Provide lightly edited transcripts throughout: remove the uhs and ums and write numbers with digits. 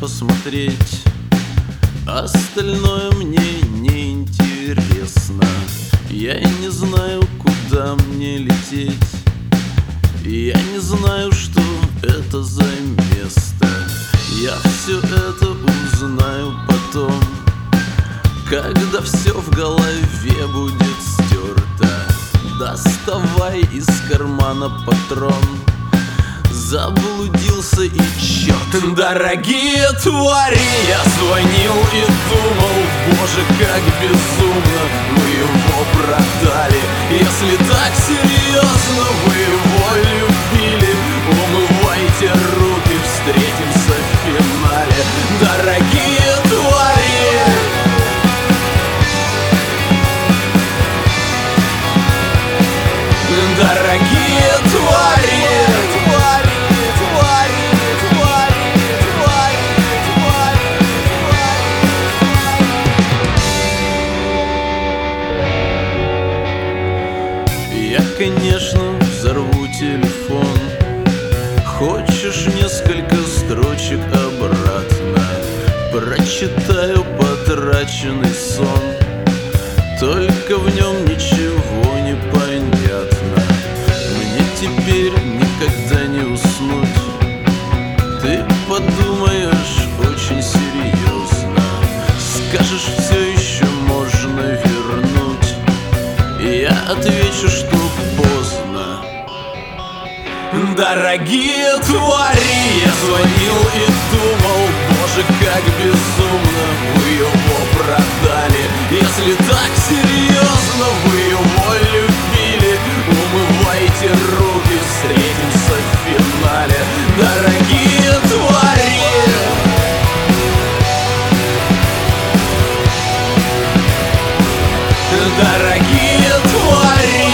посмотреть, остальное мне не интересно. Я и не знаю, куда мне лететь. Я не знаю, что это за место. Я все это узнаю потом, когда все в голове будет стерто. Доставай из кармана патрон. Заблудился и черт. Дорогие твари, я звонил и думал, боже, как безумно мы его продали. Если так серьезно вы его любили, умывайте руки, встретимся в финале. Дорогие твари, дорогие твари, я, конечно, взорву телефон. Хочешь несколько строчек обратно? Прочитаю потраченный сон. Только в нем ничего не понятно. Мне теперь никогда не уснуть. Ты подумаешь очень серьезно, скажешь, все еще можно вернуть. Я отвечу, что поздно. Дорогие твари, я звонил и думал, боже, как безумно вы его продали. Если так серьезно вы его любили, умывайте руки, встретимся в финале. Дорогие твари, дорогие твари,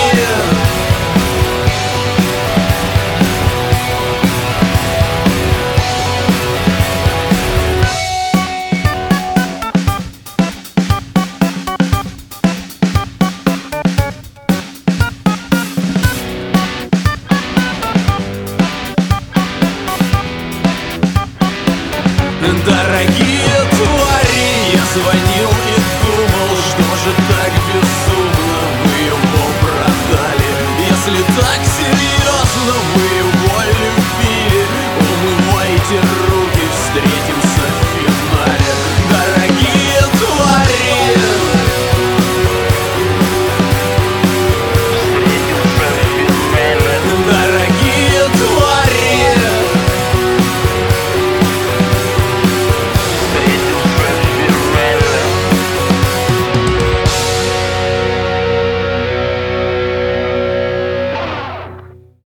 дорогие твари, я звоню